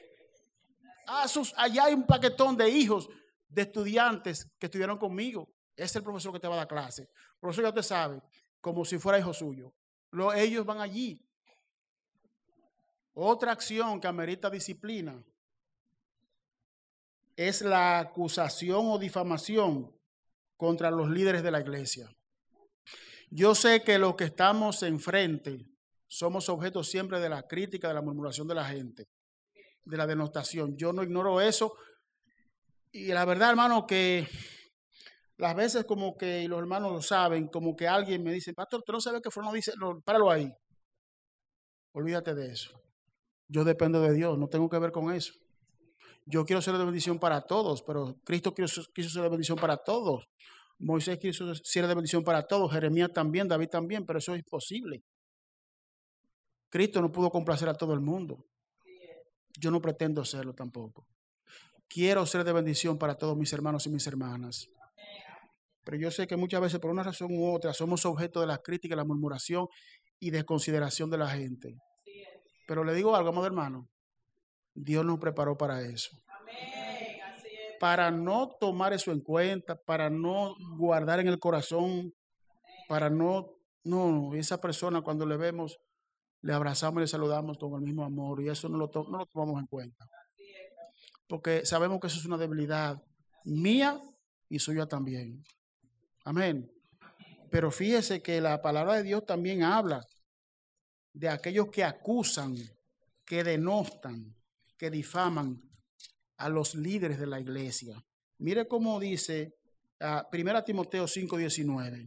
Allá hay un paquetón de hijos de estudiantes que estudiaron conmigo. Es el profesor que te va a dar clase. El profesor ya te sabe, como si fuera hijo suyo. Ellos van allí. Otra acción que amerita disciplina es la acusación o difamación contra los líderes de la iglesia. Yo sé que los que estamos enfrente somos objeto siempre de la crítica, de la murmuración de la gente, de la denostación. Yo no ignoro eso. Y la verdad, hermano, que las veces como que los hermanos lo saben, como que alguien me dice, pastor, ¿usted no sabe que fulano dice? No, páralo ahí. Olvídate de eso. Yo dependo de Dios, no tengo que ver con eso. Yo quiero ser de bendición para todos, pero Cristo quiso ser de bendición para todos. Moisés quiso ser de bendición para todos, Jeremías también, David también, pero eso es imposible. Cristo no pudo complacer a todo el mundo. Yo no pretendo hacerlo tampoco. Quiero ser de bendición para todos mis hermanos y mis hermanas. Pero yo sé que muchas veces por una razón u otra somos objeto de la crítica, la murmuración y desconsideración de la gente. Pero le digo algo, amado hermano, Dios nos preparó para eso. Para no tomar eso en cuenta, para no guardar en el corazón, para no, esa persona cuando le vemos, le abrazamos y le saludamos con el mismo amor y eso no lo tomamos en cuenta. Porque sabemos que eso es una debilidad mía y suya también. Amén. Pero fíjese que la palabra de Dios también habla de aquellos que acusan, que denostan, que difaman a los líderes de la iglesia. Mire cómo dice 1 Timoteo 5:19.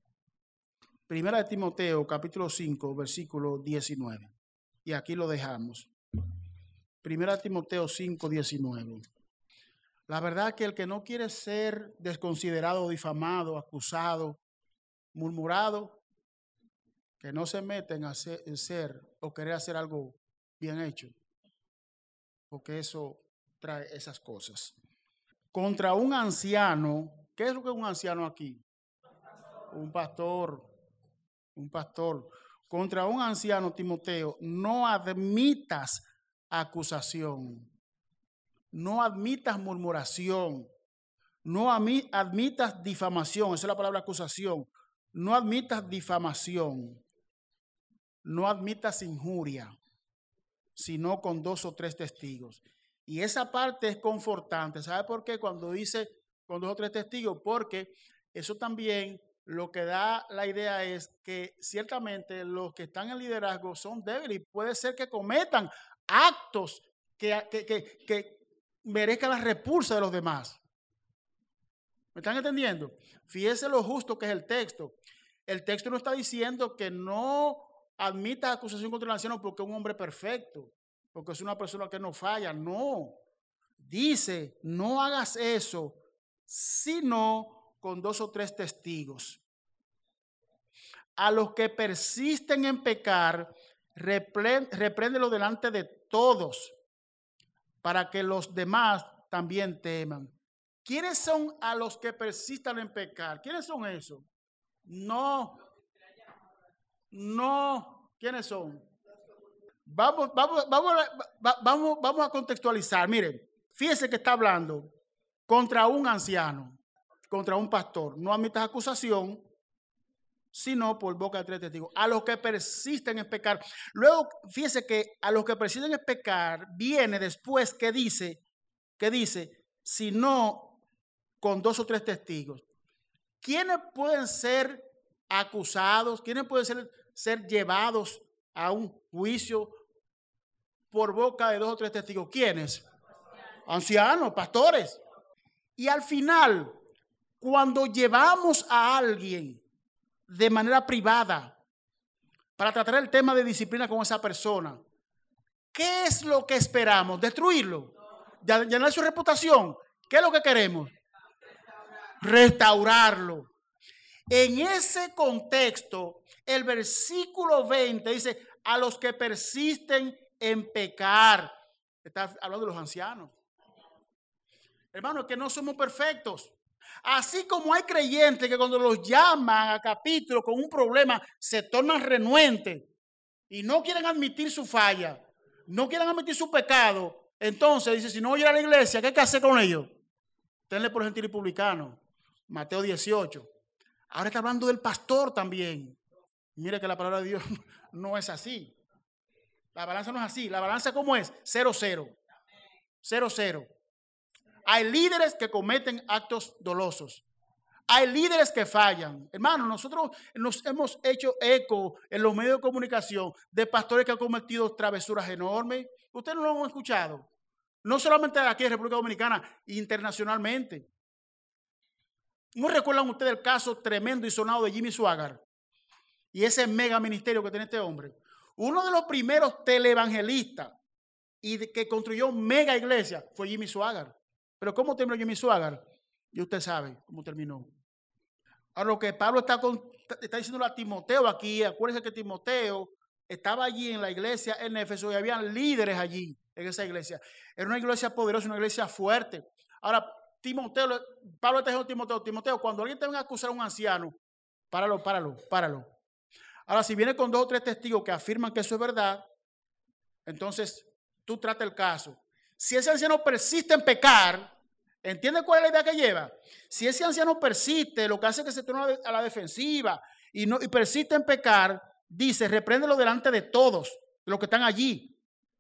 1 Timoteo capítulo 5, versículo 19. Y aquí lo dejamos. 1 Timoteo 5:19. La verdad que el que no quiere ser desconsiderado, difamado, acusado, murmurado, que no se meta en ser o querer hacer algo bien hecho, porque eso trae esas cosas. Contra un anciano, ¿qué es lo que es un anciano aquí? Un pastor. Contra un anciano, Timoteo, no admitas acusación, no admitas murmuración, no admitas difamación, esa es la palabra acusación, no admitas difamación, no admitas injuria, sino con 2 o 3 testigos. Y esa parte es confortante. ¿Sabe por qué? Cuando dice con 2 o 3 testigos, porque eso también lo que da la idea es que ciertamente los que están en liderazgo son débiles y puede ser que cometan actos que merezcan la repulsa de los demás. ¿Me están entendiendo? Fíjese lo justo que es el texto. El texto no está diciendo que no admita acusación contra el anciano porque es un hombre perfecto, porque es una persona que no falla. No. Dice, no hagas eso, sino con 2 o 3 testigos. A los que persisten en pecar, repréndelo delante de todos, para que los demás también teman. ¿Quiénes son a los que persistan en pecar? ¿Quiénes son esos? No. ¿Quiénes son? Vamos a contextualizar. Miren, fíjense que está hablando contra un anciano, contra un pastor. No admitas acusación, sino por boca de 3 testigos. A los que persisten en pecar. Luego, fíjense que a los que persisten en pecar viene después que dice, sino con 2 o 3 testigos. ¿Quiénes pueden ser acusados? ¿Quiénes pueden ser llevados a un juicio por boca de 2 o 3 testigos? ¿Quiénes? Ancianos, pastores. Y al final, cuando llevamos a alguien de manera privada para tratar el tema de disciplina con esa persona, ¿qué es lo que esperamos? ¿Destruirlo? ¿Llenar su reputación? ¿Qué es lo que queremos? Restaurarlo. En ese contexto, el versículo 20 dice, a los que persisten en pecar. Está hablando de los ancianos. Hermanos, que no somos perfectos. Así como hay creyentes que cuando los llaman a capítulo con un problema se tornan renuentes y no quieren admitir su falla, no quieren admitir su pecado, entonces dice, si no voy a ir a la iglesia, ¿qué hay que hacer con ellos? Tenle por gentil y publicano. Mateo 18. Ahora está hablando del pastor también. Mire que la palabra de Dios no es así. La balanza no es así. La balanza, ¿cómo es? 0-0. 0-0. Hay líderes que cometen actos dolosos. Hay líderes que fallan. Hermanos, nosotros nos hemos hecho eco en los medios de comunicación de pastores que han cometido travesuras enormes. Ustedes no lo han escuchado. No solamente aquí en República Dominicana, internacionalmente. ¿No recuerdan ustedes el caso tremendo y sonado de Jimmy Swaggart? Y ese mega ministerio que tiene este hombre. Uno de los primeros televangelistas y que construyó mega iglesia fue Jimmy Swaggart. Pero ¿cómo terminó Jimmy Swaggart? Y usted sabe cómo terminó. Ahora lo que Pablo está diciendo a Timoteo aquí, acuérdense que Timoteo estaba allí en la iglesia en Éfeso y había líderes allí en esa iglesia. Era una iglesia poderosa, una iglesia fuerte. Ahora, Pablo está diciendo a Timoteo, cuando alguien te venga a acusar a un anciano, páralo. Ahora, si viene con 2 o 3 testigos que afirman que eso es verdad, entonces tú trata el caso. Si ese anciano persiste en pecar, ¿entiende cuál es la idea que lleva? Si ese anciano persiste, lo que hace es que se torna a la defensiva y persiste en pecar, dice, repréndelo delante de todos, de los que están allí,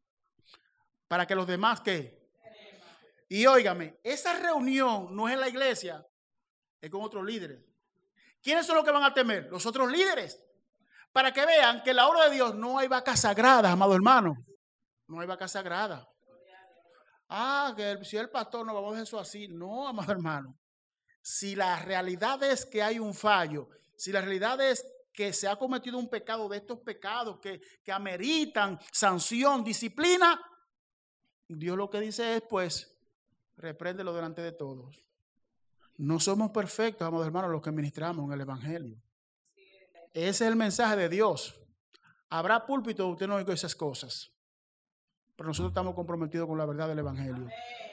para que los demás, ¿qué? Y óigame, esa reunión no es en la iglesia, es con otros líderes. ¿Quiénes son los que van a temer? Los otros líderes. Para que vean que en la obra de Dios no hay vacas sagradas, amado hermano. No hay vacas sagradas. Que si el pastor no, vamos a dejar eso así. No, amado hermano. Si la realidad es que hay un fallo, si la realidad es que se ha cometido un pecado de estos pecados que ameritan sanción, disciplina, Dios lo que dice es, pues, repréndelo delante de todos. No somos perfectos, amados hermanos, los que ministramos en el evangelio. Ese es el mensaje de Dios. Habrá púlpito, usted no oiga esas cosas. Pero nosotros estamos comprometidos con la verdad del evangelio.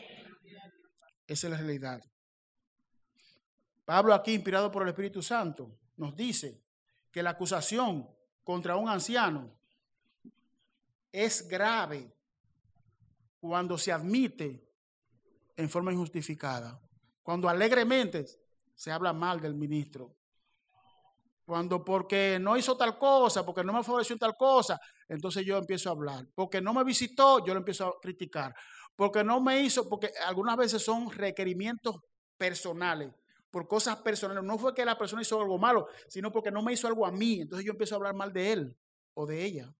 Esa es la realidad. Pablo aquí, inspirado por el Espíritu Santo, nos dice que la acusación contra un anciano es grave cuando se admite en forma injustificada. Cuando alegremente se habla mal del ministro. Cuando porque no hizo tal cosa, porque no me favoreció tal cosa, entonces yo empiezo a hablar. Porque no me visitó, yo lo empiezo a criticar. Porque no me hizo, porque algunas veces son requerimientos personales, por cosas personales. No fue que la persona hizo algo malo, sino porque no me hizo algo a mí. Entonces yo empiezo a hablar mal de él o de ella.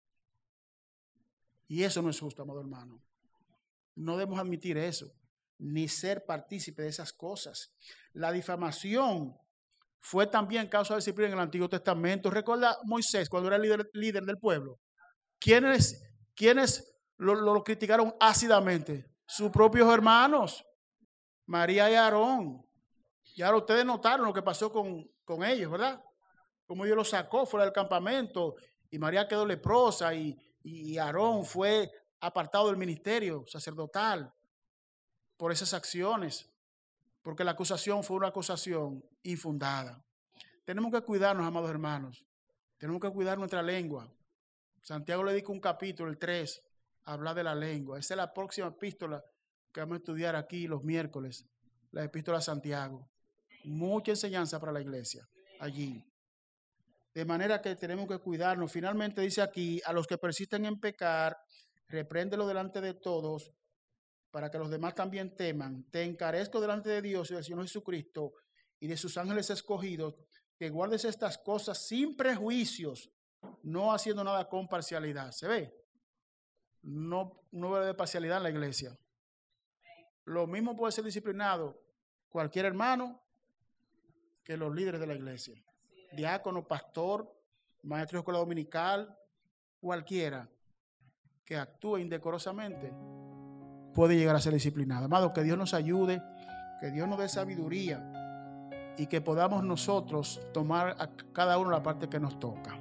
Y eso no es justo, amado hermano. No debemos admitir eso, ni ser partícipe de esas cosas. La difamación fue también causa de disciplina en el Antiguo Testamento. Recuerda Moisés cuando era líder del pueblo. ¿Quiénes lo criticaron ácidamente? Sus propios hermanos, María y Aarón. Y ahora ustedes notaron lo que pasó con ellos, ¿verdad? Cómo Dios los sacó fuera del campamento y María quedó leprosa y Aarón fue apartado del ministerio sacerdotal por esas acciones. Porque la acusación fue una acusación infundada. Tenemos que cuidarnos, amados hermanos. Tenemos que cuidar nuestra lengua. Santiago le dedica un capítulo, el 3, a hablar de la lengua. Esa es la próxima epístola que vamos a estudiar aquí los miércoles. La epístola de Santiago. Mucha enseñanza para la iglesia allí. De manera que tenemos que cuidarnos. Finalmente dice aquí, a los que persisten en pecar, repréndelo delante de todos, para que los demás también teman. Te encarezco delante de Dios y del Señor Jesucristo y de sus ángeles escogidos, que guardes estas cosas sin prejuicios, no haciendo nada con parcialidad. ¿Se ve? No ve parcialidad en la iglesia. Lo mismo puede ser disciplinado cualquier hermano que los líderes de la iglesia. Diácono, pastor, maestro de escuela dominical, cualquiera que actúe indecorosamente puede llegar a ser disciplinado. Amado, que Dios nos ayude, que Dios nos dé sabiduría y que podamos nosotros tomar a cada uno la parte que nos toca.